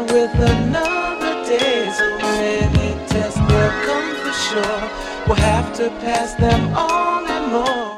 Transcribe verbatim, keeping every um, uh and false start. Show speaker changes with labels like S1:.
S1: down with another day. So many tests will come for sure. We'll have to pass them on and more.